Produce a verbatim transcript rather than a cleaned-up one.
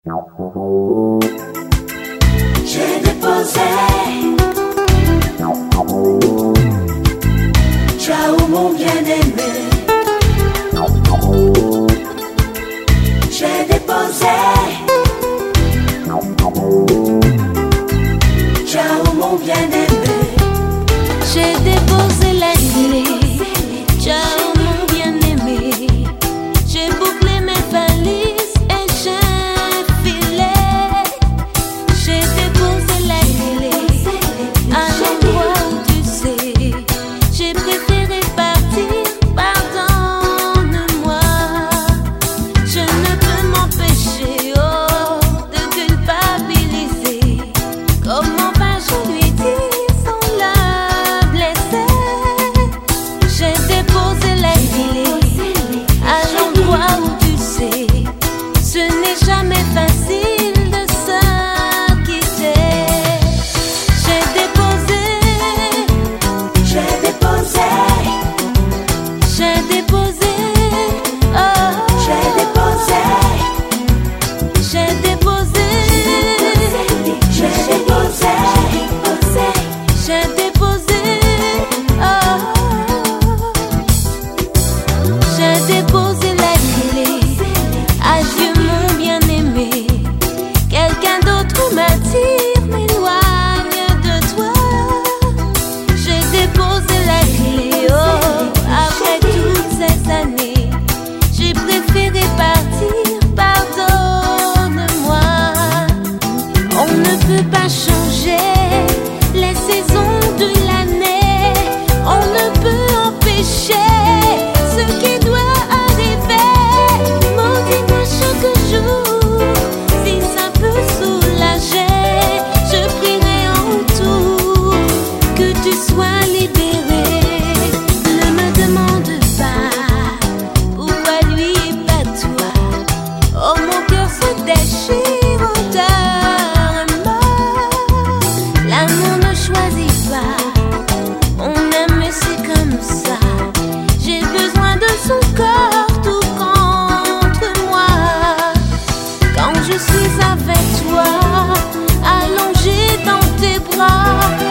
J'ai déposé. Ciao mon bien-aimé. J'ai déposé. Ciao mon bien-aimé. J'ai déposé la clé. Ciao mon bien-aimé. J'ai bouclé mes valises et j'ai filé. J'ai déposé la clé à l'endroit où tu sais. J'ai préféré partir, pardonne-moi. Je ne peux m'empêcher, oh, de culpabiliser. Comment vas-je lui dire sans la blesser? J'ai déposé la clé à l'endroit où tu sais. Ce n'est jamais facile de se quitter. J'ai déposé, J'ai déposé. j'ai déposé, oh, J'ai déposé. j'ai déposé, J'ai déposé. j'ai déposé, oh, j'ai déposé la clé. Adieu mon bien-aimé. Quelqu'un d'autre m'attire, m'éloigne de toi. J'ai déposé la clé, oh, après toutes ces années. J'ai préféré partir, pardonne-moi. On ne peut pas changer les saisons de l'année. On ne peut empêcher ce qui doit arriver. Maudis-moi chaque jour, si ça peut soulager. Je prierai en retour que tu sois libéré. Ne me demande pas pourquoi lui et pas toi. Oh, mon cœur se déchire autrement. L'amour ne choisit pas, on aime c'est comme ça. J'ai besoin de son corps tout contre moi. Quand je suis avec toi, allongé dans tes bras,